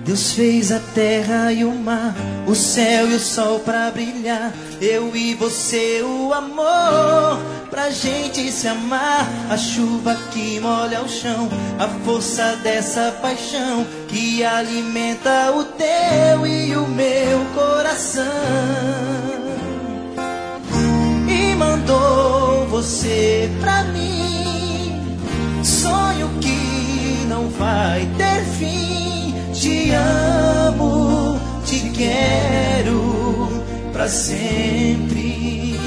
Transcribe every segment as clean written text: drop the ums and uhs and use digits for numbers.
Deus fez a terra e o mar, o céu e o sol pra brilhar. Eu e você, o amor, pra gente se amar. A chuva que molha o chão, a força dessa paixão que alimenta o teu e o meu coração. E mandou você pra mim, sonho que não vai ter fim. Te amo, te quero pra sempre.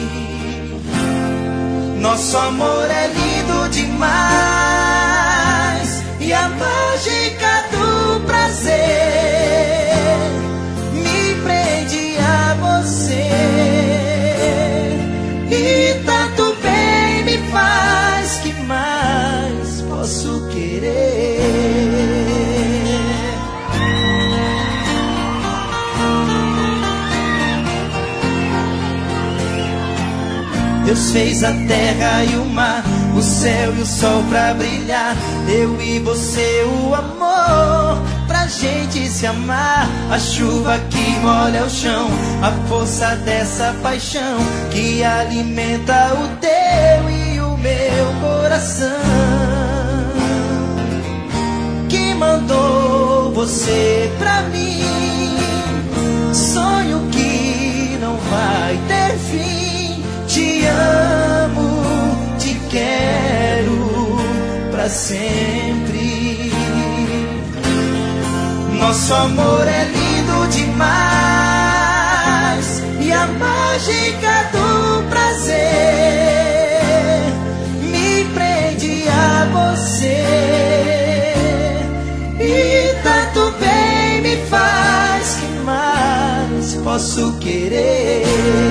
Nosso amor é lindo demais, e a mágica do prazer me prende a você. E tanto bem me faz, que mais posso querer? Deus fez a terra e o mar, o céu e o sol pra brilhar. Eu e você, o amor, pra gente se amar. A chuva que molha o chão, a força dessa paixão que alimenta o teu e o meu coração. Que mandou você pra mim, sonho que não vai ter fim. Te amo, te quero pra sempre. Nosso amor é lindo demais, e a mágica do prazer me prende a você. E tanto bem me faz, que mais posso querer?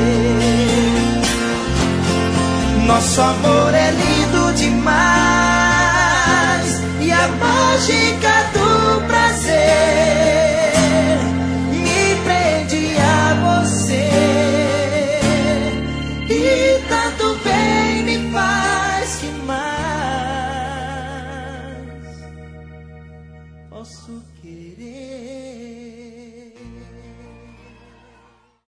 Nosso amor é lindo demais, e a mágica do prazer me prende a você. E tanto bem me faz, que mais posso querer?